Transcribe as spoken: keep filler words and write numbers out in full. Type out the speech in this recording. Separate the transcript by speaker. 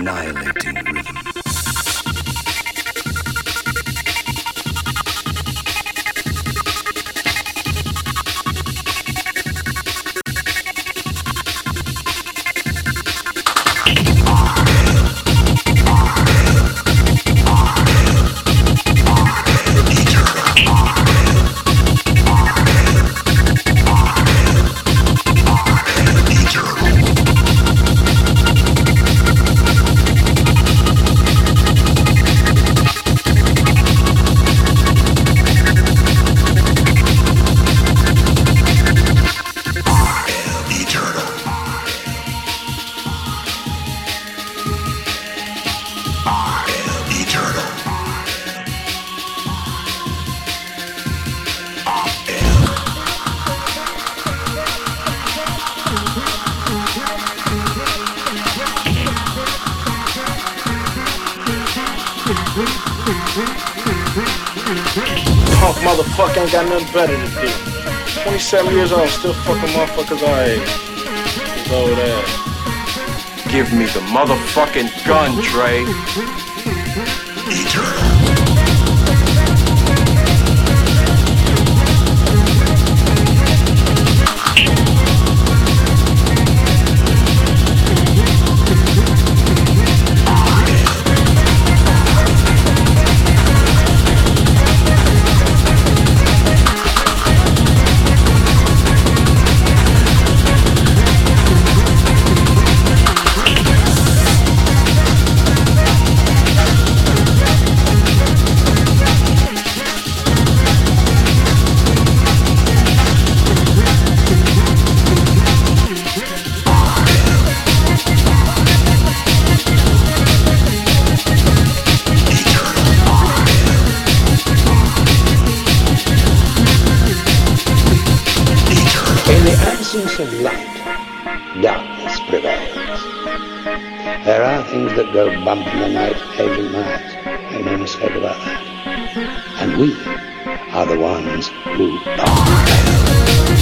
Speaker 1: annihilating rhythm.
Speaker 2: Punk motherfucker ain't got nothing better to do. twenty-seven years old, still fucking motherfuckers our age. His old ass.
Speaker 3: Give me the motherfucking gun, Trey.
Speaker 1: Eternal.
Speaker 4: Of light, darkness prevails. There are things that go bump in the night a million miles. Make no mistake about that. And we are the ones who are.